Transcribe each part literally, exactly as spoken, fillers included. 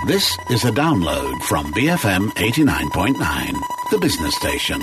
This is a download from B F M eighty-nine point nine, the business station.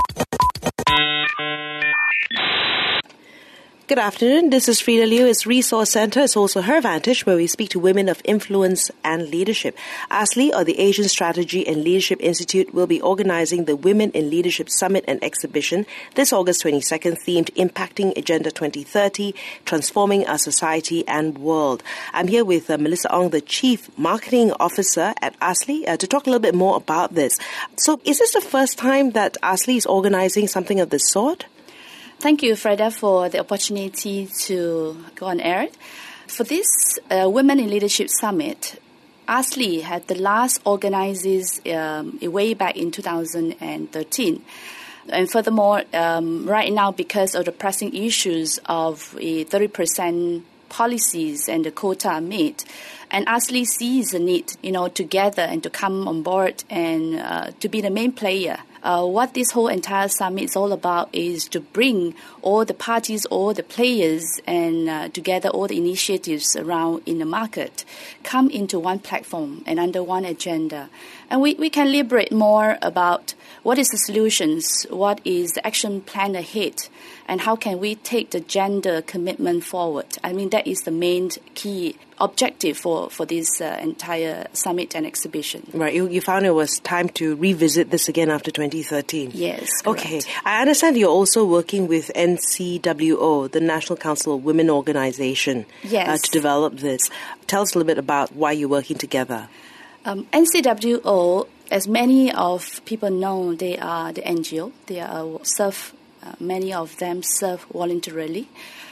Good afternoon. This is Frida Liu. It's Resource Centre. It's also Her Vantage, where we speak to women of influence and leadership. ASLI, or the Asian Strategy and Leadership Institute, will be organising the Women in Leadership Summit and Exhibition this August twenty-second, themed Impacting Agenda twenty thirty, Transforming Our Society and World. I'm here with uh, Melissa Ong, the Chief Marketing Officer at ASLI, uh, to talk a little bit more about this. So is this the first time that ASLI is organising something of this sort? Thank you, Freda, for the opportunity to go on air. For this uh, Women in Leadership Summit, ASLI had the last organizers um, way back in two thousand thirteen. And furthermore, um, right now, because of the pressing issues of a thirty percent policies and the quota made, and ASLI sees the need, you know, together and to come on board and uh, to be the main player. Uh, what this whole entire summit is all about is to bring all the parties, all the players, and uh, together all the initiatives around in the market come into one platform and under one agenda. And we, we can liberate more about what is the solutions, what is the action plan ahead, and how can we take the gender commitment forward. I mean, that is the main key objective for, for this uh, entire summit and exhibition. Right. You, you found it was time to revisit this again after twenty thirteen. Yes, correct. Okay. I understand you're also working with N C W O, the National Council of Women Organization, yes. uh, to develop this. Tell us a little bit about why you're working together. Um, N C W O, as many of people know, they are the N G O. They are serve. Uh, many of them serve voluntarily.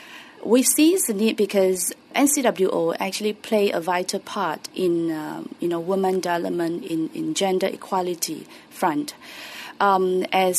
We see the need because N C W O actually play a vital part in, um, you know, women development, in, in gender equality front. Um, as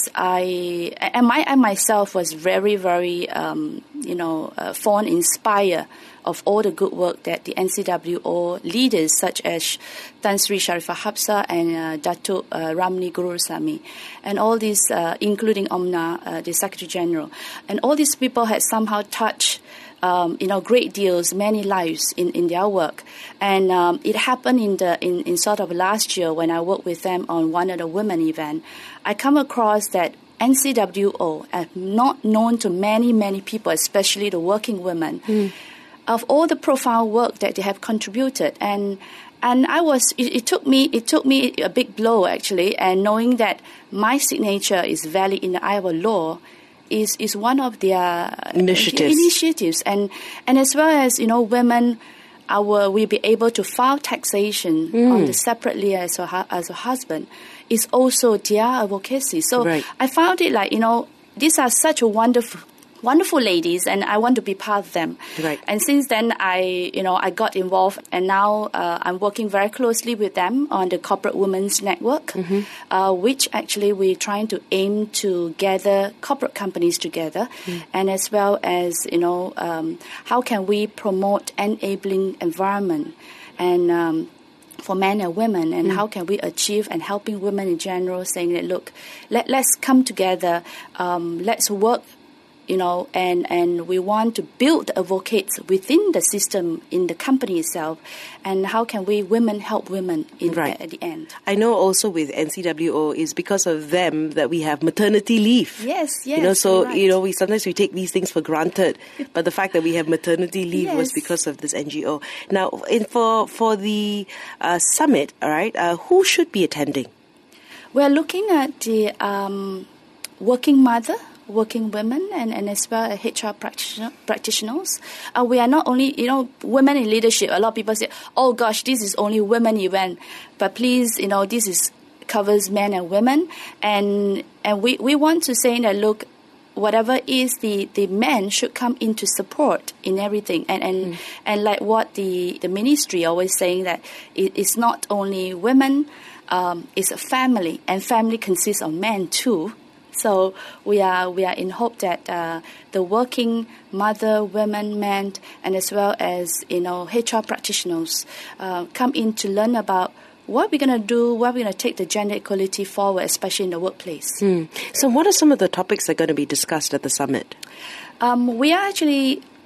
I and my I myself was very very um, you know uh, fond inspired of all the good work that the N C W O leaders such as Tan Sri Sharifah Hapsah and uh, Datuk uh, Ramli Gurusamy and all these, uh, including Omna, uh, the Secretary General, and all these people had somehow touched Um, you know, great deals, many lives in, in their work. And um, it happened in the in, in sort of last year when I worked with them on one of the women event. I come across that N C W O, uh, not known to many, many people, especially the working women, mm. of all the profound work that they have contributed. And and I was, it, it took me, it took me a big blow actually, and knowing that my signature is valid in the eye of the law, is is one of their initiatives. initiatives and and as well as, you know, women our will be able to file taxation mm. on the separately as a as a husband is also their advocacy. So right. I found it like, you know, these are such a wonderful wonderful ladies, and I want to be part of them. Right. And since then, I, you know, I got involved, and now uh, I'm working very closely with them on the Corporate Women's Network, mm-hmm. uh, which actually we're trying to aim to gather corporate companies together, mm. and as well as, you know, um, how can we promote enabling environment and um, for men and women, and mm. how can we achieve and helping women in general, saying that, look, let, let's come together, um, let's work, you know, and, and we want to build advocates within the system, in the company itself, and how can we women help women in, right. at, at the end. I know also with N C W O is because of them that we have maternity leave. Yes, yes. You know, so, right. you know, we sometimes we take these things for granted, but the fact that we have maternity leave yes. was because of this N G O. Now, in, for, for the uh, summit, all right, uh, who should be attending? We're looking at the um, working mother, working women, and, and as well as H R practitioner, practitioners. Uh, we are not only, you know, women in leadership. A lot of people say, oh gosh, this is only women event. But please, you know, this is covers men and women. And and we, we want to say that, look, whatever is the, the men should come in to support in everything. And and, mm. and like what the, the ministry always saying, that it, it's not only women, um, it's a family. And family consists of men too. So we are we are in hope that uh, the working mother, women, men, and as well as, you know, H R practitioners uh, come in to learn about what we're going to do, what we're going to take the gender equality forward, especially in the workplace. Hmm. So what are some of the topics that are going to be discussed at the summit? Um, we are actually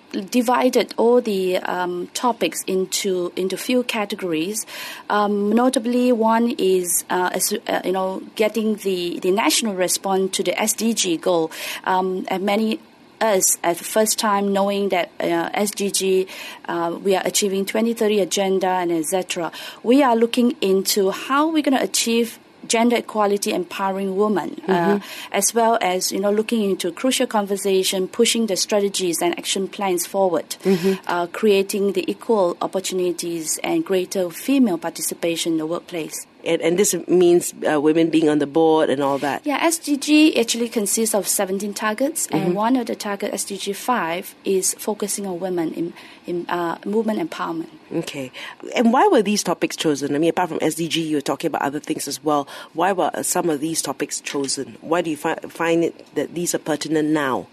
divided all the um, topics into into few categories. Um, notably, one is uh, as, uh, you know getting the, the national response to the S D G goal. Um, and many us at the first time knowing that uh, S D G, uh, we are achieving twenty thirty agenda and et cetera. We are looking into how we're going to achieve gender equality, empowering women, mm-hmm. uh, as well as you know looking into crucial conversation, pushing the strategies and action plans forward, mm-hmm. uh, creating the equal opportunities and greater female participation in the workplace. And, and this means uh, women being on the board and all that. Yeah, S D G actually consists of seventeen targets, mm-hmm. and one of the targets, S D G five, is focusing on women in, in uh, movement empowerment. Okay. And why were these topics chosen? I mean, apart from S D G, you were talking about other things as well. Why were some of these topics chosen? Why do you fi- find it that these are pertinent now?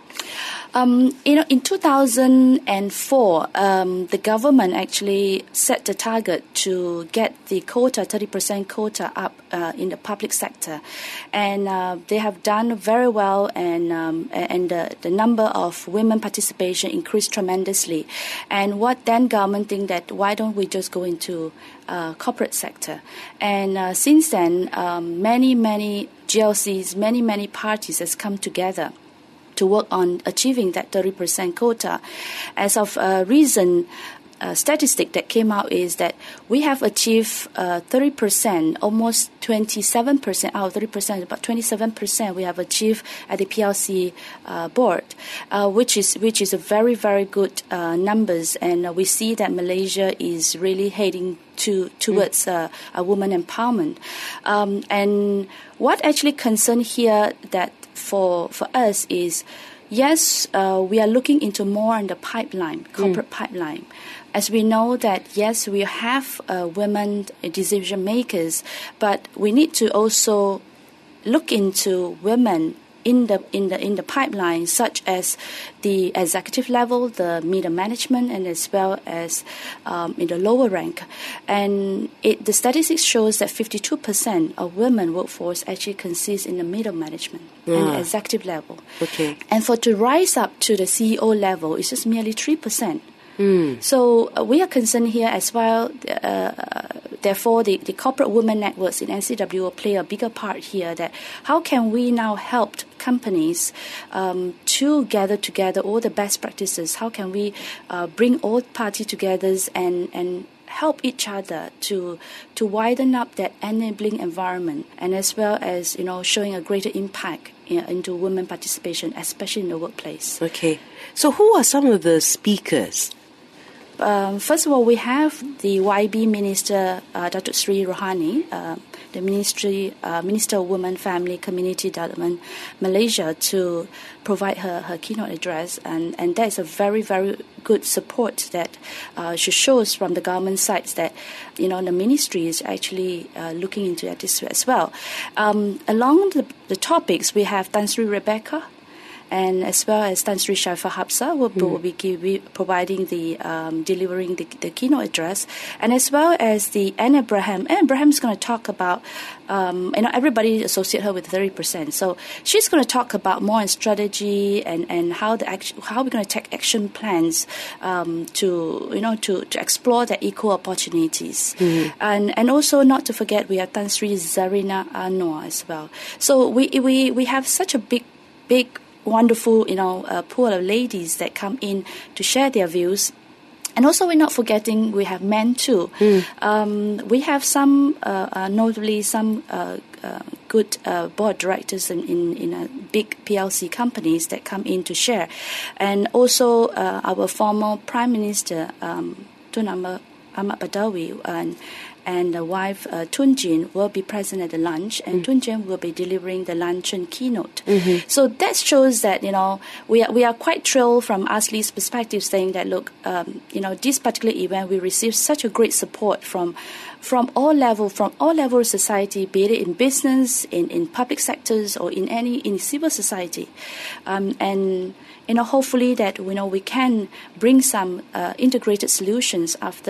Um, you know, in two thousand four, um, the government actually set the target to get the quota, thirty percent quota up uh, in the public sector. And uh, they have done very well, and um, and the, the number of women participation increased tremendously. And what then government think that why don't we just go into uh, corporate sector? And uh, since then, um, many, many G L Cs, many, many parties has come together to work on achieving that thirty percent quota. As of uh, recent uh, statistic that came out is that we have achieved uh, thirty percent, almost twenty-seven percent out of thirty percent, about twenty-seven percent we have achieved at the P L C uh, board, uh, which is which is a very, very good uh, numbers. And uh, we see that Malaysia is really heading to towards mm. uh, a woman empowerment. Um, and what actually concern here that for for us is, yes, uh, we are looking into more in the pipeline, corporate mm. pipeline. As we know that, yes, we have uh, women decision makers, but we need to also look into women in the in the in the pipeline, such as the executive level, the middle management, and as well as um, in the lower rank. And it, the statistics shows that fifty-two percent of women workforce actually consists in the middle management yeah. and the executive level. Okay. And for to rise up to the C E O level, it's just merely three percent. Mm. So uh, we are concerned here as well. Uh, therefore, the, the corporate women networks in N C W will play a bigger part here. That how can we now help companies um, to gather together all the best practices? How can we uh, bring all parties together and and help each other to to widen up that enabling environment, and as well as you know showing a greater impact in, into women participation, especially in the workplace. Okay, so who are some of the speakers? Um, first of all, we have the Y B Minister, uh, Datuk Sri Rohani, uh, the Ministry uh, Minister of Women, Family, Community Development, Malaysia, to provide her, her keynote address, and, and that is a very, very good support that uh, she shows from the government sides that you know the ministry is actually uh, looking into this as well. Um, along the, the topics, we have Tan Sri Rebecca, and as well as Tan Sri Shaifa Hapsa will, mm. will be give, providing the um, delivering the, the keynote address, and as well as the Anne Abraham. Anne Abraham is going to talk about, um, you know, everybody associate her with thirty percent. So she's going to talk about more on strategy and, and how the act, how we're going to take action plans um, to you know to, to explore the equal opportunities, mm. and and also not to forget we have Tan Sri Zarina Anwar as well. So we we we have such a big big. wonderful, you know, uh, pool of ladies that come in to share their views. And also we're not forgetting we have men too. Mm. Um, we have some, uh, uh, notably some uh, uh, good uh, board directors in, in, in a big P L C companies that come in to share. And also uh, our former Prime Minister, um, Tun Ahmad Badawi, and and the wife, uh, Tun Jin, will be present at the lunch, and mm. Tun Jin will be delivering the luncheon keynote. Mm-hmm. So that shows that, you know, we are, we are quite thrilled from ASLI's perspective, saying that, look, um, you know, this particular event, we received such a great support from from all level, from all level of society, be it in business, in, in public sectors, or in any, in civil society. Um, and, you know, hopefully that, you know, we can bring some uh, integrated solutions after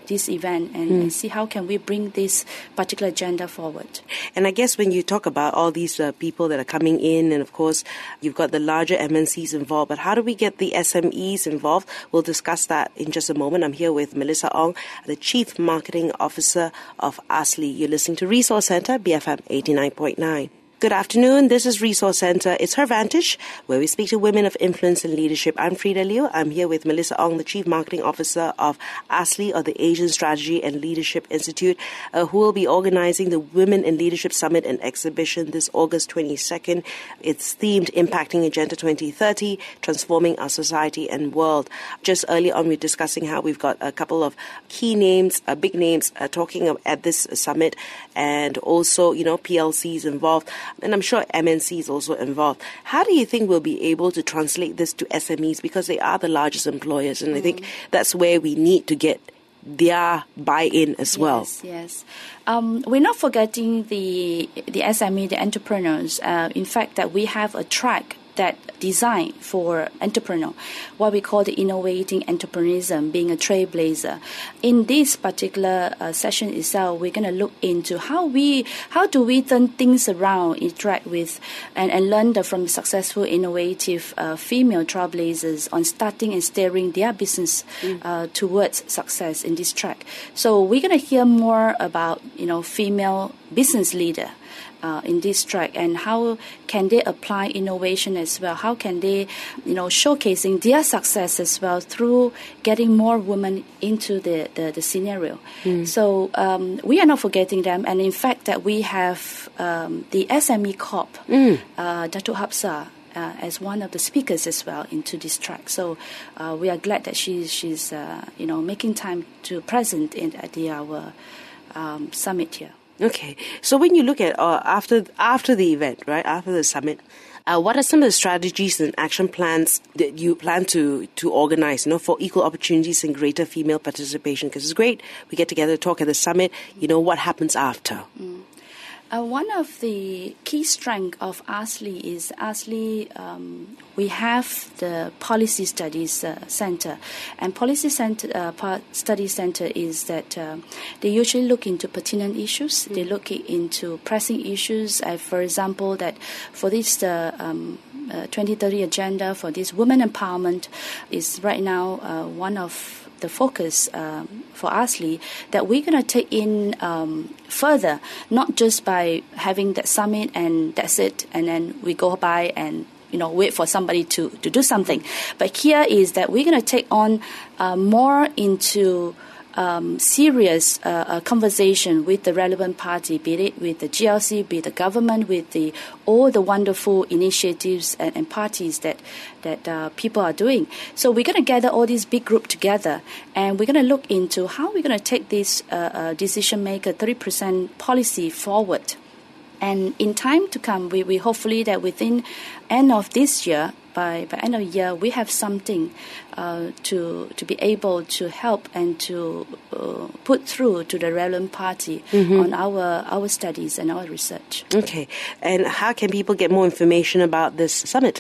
this event and, mm. and see how can we bring this particular agenda forward. And I guess when you talk about all these uh, people that are coming in, and of course you've got the larger M N Cs involved, but how do we get the S M Es involved? We'll discuss that in just a moment. I'm here with Melissa Ong, the Chief Marketing Officer of ASLI. You're listening to Resource Centre, B F M eighty-nine point nine. Good afternoon. This is Resource Centre. It's Her Vantage, where we speak to women of influence and leadership. I'm Frida Liu. I'm here with Melissa Ong, the Chief Marketing Officer of ASLI, or the Asian Strategy and Leadership Institute, uh, who will be organizing the Women in Leadership Summit and Exhibition this August twenty-second. It's themed Impacting Agenda twenty thirty, Transforming Our Society and World. Just earlier on, we were discussing how we've got a couple of key names, uh, big names, uh, talking at this summit, and also, you know, P L Cs involved. And I'm sure M N C is also involved. How do you think we'll be able to translate this to S M Es? Because they are the largest employers, and mm. I think that's where we need to get their buy-in as well. Yes, yes. Um, we're not forgetting the the S M E, the entrepreneurs. Uh, in fact, that we have a track that designed for entrepreneur, what we call the innovating entrepreneurism, being a trailblazer. In this particular uh, session itself, we're going to look into how we, how do we turn things around, interact with, and, and learn the, from successful, innovative uh, female trailblazers on starting and steering their business mm. uh, towards success in this track. So we're going to hear more about, you know, female business leader. Uh, in this track, and how can they apply innovation as well? How can they, you know, showcasing their success as well through getting more women into the, the, the scenario. Mm. So um, we are not forgetting them, and in fact that we have um, the S M E Corp, mm. uh, Datuk Hapsa, Uh, as one of the speakers as well into this track. So uh, we are glad that she, she's, uh, you know, making time to present in, at the, our um, summit here. Okay, so when you look at uh, after after the event, right, after the summit, uh, what are some of the strategies and action plans that you plan to to organize, you know, for equal opportunities and greater female participation? Because it's great, we get together, talk at the summit. You know, what happens after? Mm. Uh, one of the key strengths of ASLI is ASLI, um, we have the Policy Studies uh, Center. And Policy Center, uh, Studies Center is that uh, they usually look into pertinent issues. Mm-hmm. They look into pressing issues. Uh, for example, that for this uh, um, uh, twenty thirty agenda, for this women empowerment is right now uh, one of the focus um, for ASLI that we're going to take in um, further, not just by having that summit and that's it, and then we go by and, you know, wait for somebody to, to do something. But here is that we're going to take on uh, more into Um, serious uh, uh, conversation with the relevant party, be it with the G L C, be it the government, with the all the wonderful initiatives and, and parties that that uh, people are doing. So we're going to gather all these big group together, and we're going to look into how we're going to take this uh, uh, decision maker thirty percent policy forward. And in time to come, we, we hopefully that within end of this year, by by end of the year, we have something uh, to to be able to help and to uh, put through to the relevant party mm-hmm. on our our studies and our research. Okay, and how can people get more information about this summit?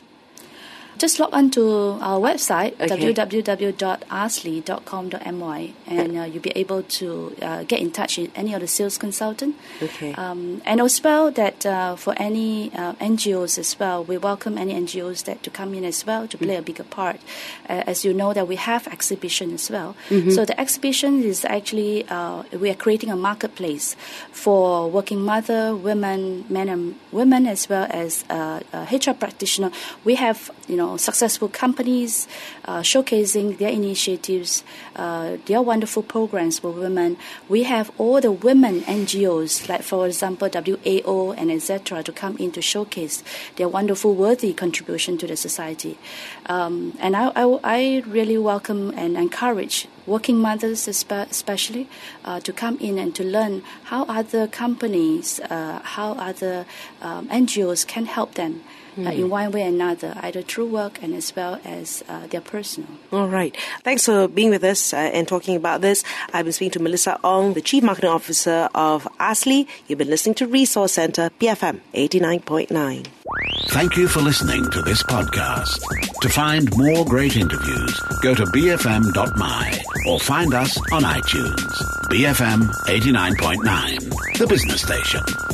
Just log on to our website, okay. w w w dot asli dot com dot m y, and uh, you'll be able to uh, get in touch with any of the sales consultant. Okay. Um, and as well that uh, for any uh, N G Os as well, we welcome any N G Os that to come in as well to play mm-hmm. a bigger part. Uh, as you know that we have exhibition as well. Mm-hmm. So the exhibition is actually, uh, we are creating a marketplace for working mother, women, men and women, as well as uh, uh, H R practitioner. We have, you know, successful companies uh, showcasing their initiatives, uh, their wonderful programs for women. We have all the women N G Os, like for example W A O and et cetera, to come in to showcase their wonderful, worthy contribution to the society. Um, and I, I, I really welcome and encourage working mothers especially uh, to come in and to learn how other companies, uh, how other um, N G Os can help them. Uh, in one way or another, either through work and as well as uh, their personal. All right. Thanks for being with us uh, and talking about this. I've been speaking to Melissa Ong, the Chief Marketing Officer of ASLI. You've been listening to Resource Centre, B F M eighty-nine point nine. Thank you for listening to this podcast. To find more great interviews, go to b f m dot m y or find us on iTunes. B F M eighty-nine point nine, the business station.